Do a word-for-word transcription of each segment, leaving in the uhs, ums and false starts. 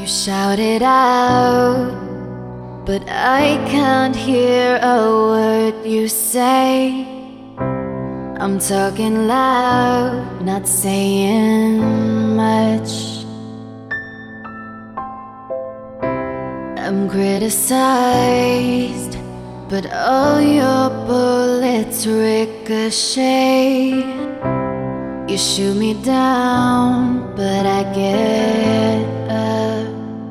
You shout it out, but I can't hear a word you say. I'm talking loud, not saying much. I'm criticized, but all your bullets ricochet. You shoot me down, but I get up.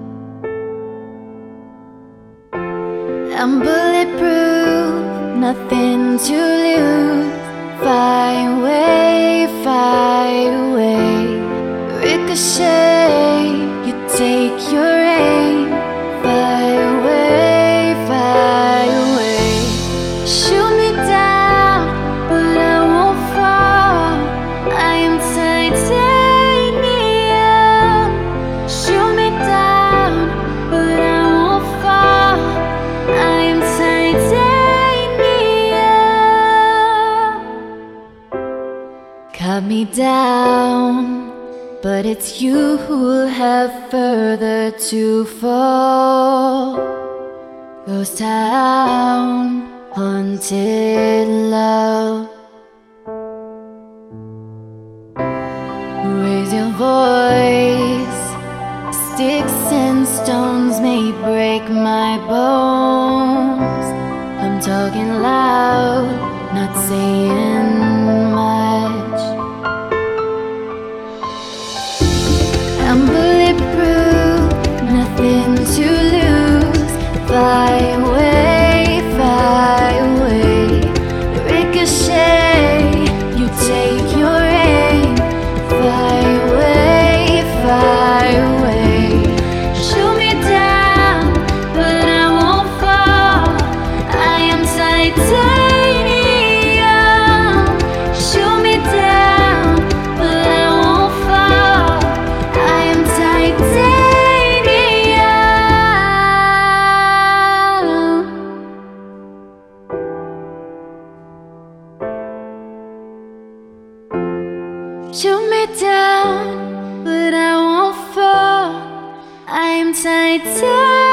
I'm bulletproof, nothing to lose. Fight away, fight away. Ricochet, you take your aim. Fight away, fight away. Shoot me down, but I won't fall. I am titanium. Shoot me down, but I won't fall. I am titanium. Cut me down, but it's you who'll have further to fall. Ghost town, haunted love. Raise your voice. Sticks and stones may break my bones. I'm talking loud, not saying much. I'm bulletproof, nothing to lose. Fly away, fly away. Ricochet, you take your aim. Fly away, fly away. Shoot me down, but I won't fall. I am titanium. Shoot me down, but I won't fall. I am titanium. Shoot me down, but I won't fall. I am titanium.